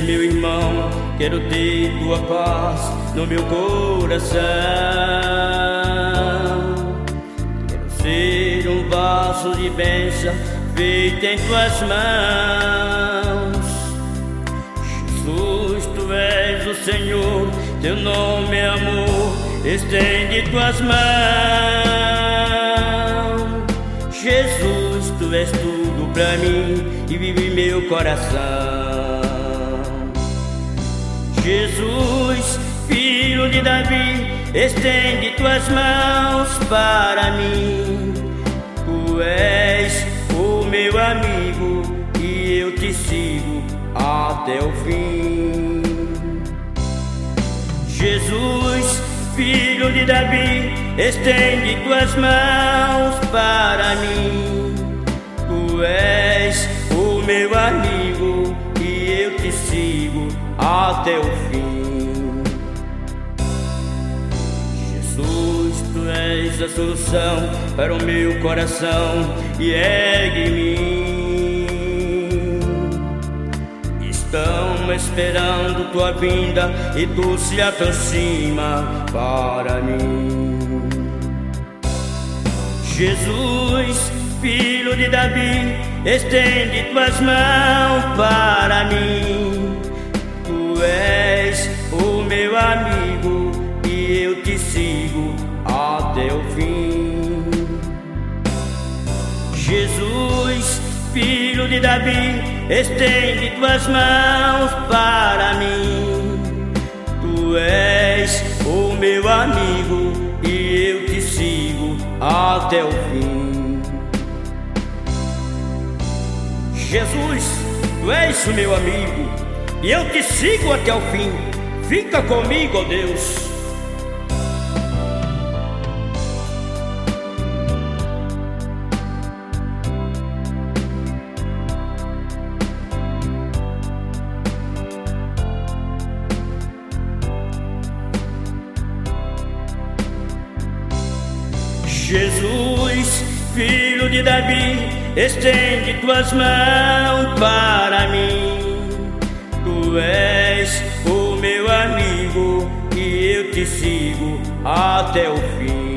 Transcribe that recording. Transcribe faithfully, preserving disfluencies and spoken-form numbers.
meu irmão, quero ter tua paz no meu coração. Quero ser um vaso de bênção feito em tuas mãos. Jesus, tu és o Senhor, teu nome é amor, estende tuas mãos. Jesus, tu és tudo pra mim e vive meu coração. Jesus, filho de Davi, estende tuas mãos para mim. Tu és o meu amigo e eu te sigo até o fim. Jesus, filho de Davi, estende tuas mãos para mim. Tu és o meu amigo e eu te sigo até o fim. Jesus, tu és a solução para o meu coração e ergue-me. Estão esperando tua vinda e tu se aproxima para mim. Jesus, filho de Davi, estende tuas mãos para mim. Tu és o meu amigo e eu te sigo até o fim. Jesus, filho de Davi, estende tuas mãos para mim. Tu és o meu amigo e eu te sigo até o fim. Jesus, tu és o meu amigo e eu te sigo até o fim. Fica comigo, ó Deus. Jesus, filho de Davi, estende tuas mãos para mim. Tu és o meu amigo e eu te sigo até o fim.